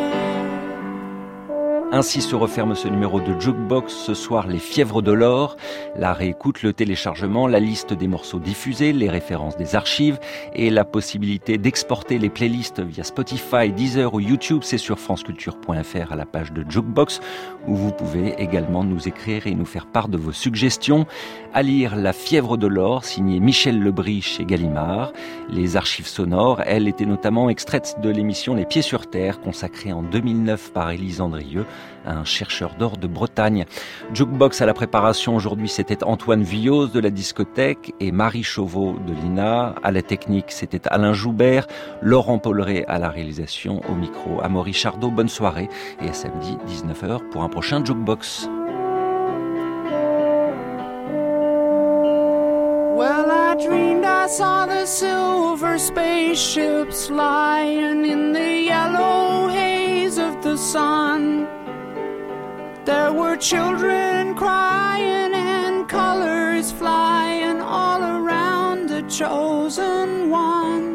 Ainsi se referme ce numéro de Jukebox. Ce soir, les fièvres de l'or. La réécoute, le téléchargement, la liste des morceaux diffusés, les références des archives et la possibilité d'exporter les playlists via Spotify, Deezer ou YouTube. C'est sur franceculture point f r à la page de Jukebox, où vous pouvez également nous écrire et nous faire part de vos suggestions. À lire La fièvre de l'or, signé Michel Lebris chez Gallimard. Les archives sonores, elles, étaient notamment extraites de l'émission Les Pieds sur Terre, consacrée en deux mille neuf par Élise Andrieux, un chercheur d'or de Bretagne. Jukebox à la préparation aujourd'hui, c'était Antoine Villose de la discothèque et Marie Chauveau de l'I N A. À la technique, c'était Alain Joubert, Laurent Polleret à la réalisation, au micro Amaury Chardot. Bonne soirée et à samedi dix-neuf heures pour un prochain Jukebox. Well, I dreamed I saw the silver spaceships lying in the yellow haze of the sun. There were children crying and colors flying all around the chosen one.